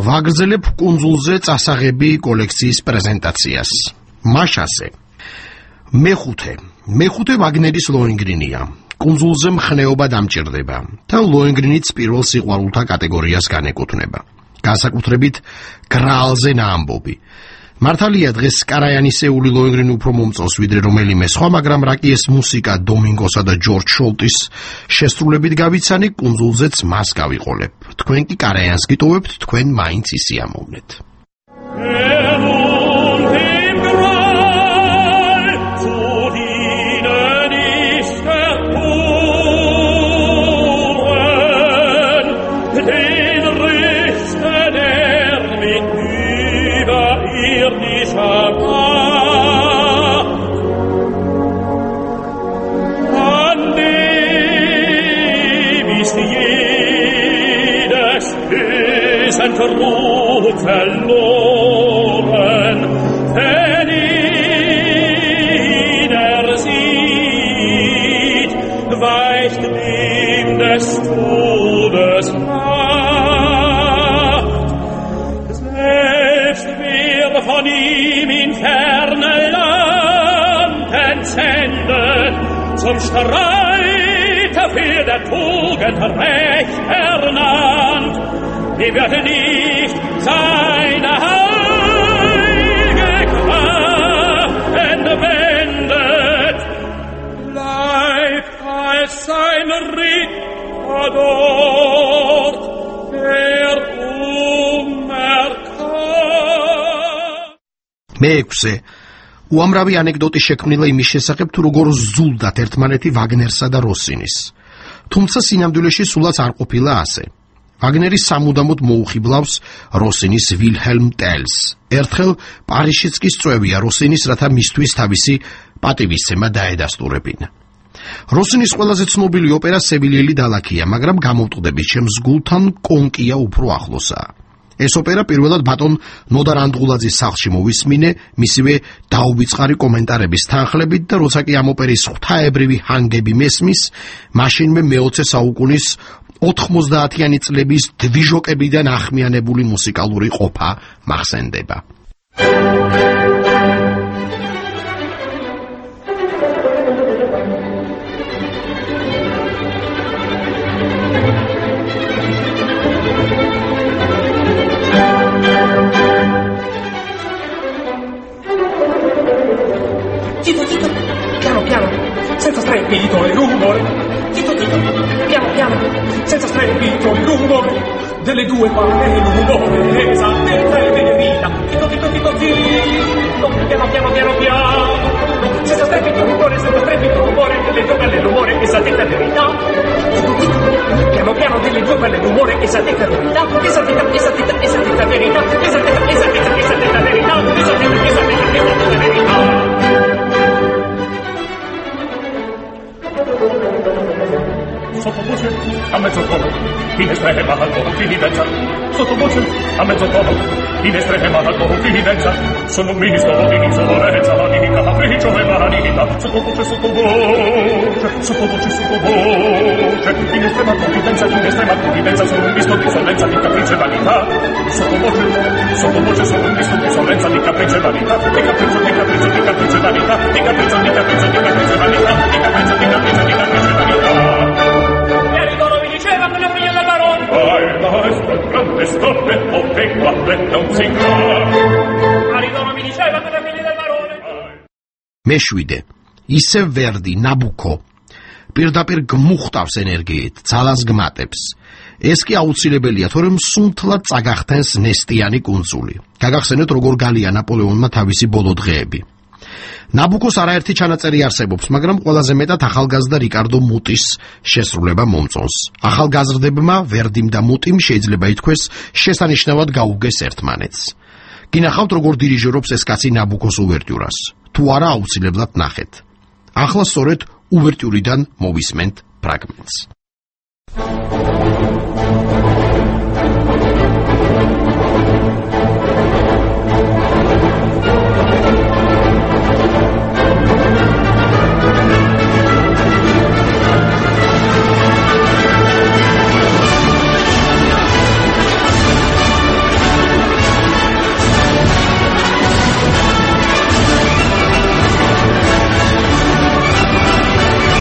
ვაგრძელებ კუნძულზე წასაღები კოლექციის პრეზენტაციას. მაშასე. მეხუთე ვაგნერის ლოენგრინია. კუნძულზე მხნეობა დამჭირდება და ლოენგრინიც პირველ სიყვარულთა კატეგორიას განეკუთვნება. განსაკუთრებით გრაალზე ნაამბობი. მართალია დღეს კარაიანისეული ლოენგრინი უფრო მომწონს ვიდრე რომელიმე სხვა, მაგრამ რა კი ეს მუსიკა დომინგოსა და ჯორჯ შოლტის შესრულებით გავიცანი, კუნძულზეც მას გავიყოლებ. თქვენ კი კარაიანს გიტოვებთ, თქვენ მაინც ისიამოვნეთ. Verloren, wenn ihn sieht, weicht ihm des Todes Macht. Selbst wer von ihm in ferne Landen sendet, zum Streit für der Tugend Recht ernannt, die werden nicht seine heilige Kraft entwendet, bleibt als sein Ritter dort, der unerkannt. მეექვსე. უამრავი ანეკდოტი შექმნილა იმის შესახებ, თუ როგორ ზულდათ ერთმანეთი ვაგნერსა და როსინის. თუმცა სინამდვილეში სულაც არ ყოფილა ასე. ვაგნერი სამუდამოდ მოუხიბლავს როსინის ვილჰელმ ტელს. ერთხელ პარიზშიც კი სწვევია როსინის, რათა მისთვის თავისი პატივისცემა დაედასტურებინა. როსინის ყველაზე ცნობილი ოპერა სევილიელი დალაქია, მაგრამ გამოვტყდებით ჩემს გულთან კონკია უფრო ახლოსაა. ეს ოპერა პირველად ბატონ ნოდარ ანდღულაძის სახლში მოვისმინე, მისივე დაუვიწყარი კომენტარების თანხლებით და როცა კი ამ ოპერის ღვთაებრივი ჰანგები მესმის, მაშინვე მე-20 საუკუნის 90-იანი წლების დვიჟოკებიდან ახმიანებული მუსიკალური ყოფა მახსენდება. Tito, piano, piano, senza strepito e rumore. Tito, piano, piano, senza strepito e rumore. Delle due parti l'umore, esattezza e verità. Tito, piano, piano, piano, piano. Senza strepito e rumore, delle due parti l'umore, esattezza e verità. Tito, piano, piano, delle due parti l'umore, esattezza e verità. Esattezza, verità. Esattezza, verità. Sottovoce a mezzo tono, in estrema confidenza. Sottovoce a mezzo tono, in estrema confidenza. Sono un ministro di insolenza, di capriccio e malanità. Sottovoce, in estrema confidenza, sono un ministro di insolenza, di capriccio e vanità. Sottovoce, sono un ministro di insolenza, di capriccio e vanità. Di capriccio e vanità. Di capriccio e vanità. Stoppe, non si Aridoro mi diceva che la figlia del barone. მეშვიდე. ისევ ვერდი, ნაბუკო. პირდაპირ გმუხტავს ენერგიით, ძალას გმატებს. ეს კი აუცილებელია, თორემ სუნთლად წაგახტენს ნესტიანი კუნძული. გაგახსენეთ, როგორ გალია ნაპოლეონმა თავისი ბოლო დღეები. ნაბუკოს არაერთი ჩანაწერი არსებობს, მაგრამ ყველაზე მეტად ახალგაზრდა რიკარდო მუტის შესრულება მომწონს. ახალგაზრდებმა ვერდიმ და მუტიმ შეიძლება ითქვეს შესანიშნავად გაუგეს ერთმანეთს. გინახავთ როგორ დირიჟორობს ეს კაცი ნაბუკოს უვერტიურას. თუ არა აუცილებლად ნახეთ. ახლა სწორედ უვერტიურიდან მოვისმენთ ფრაგმენტს.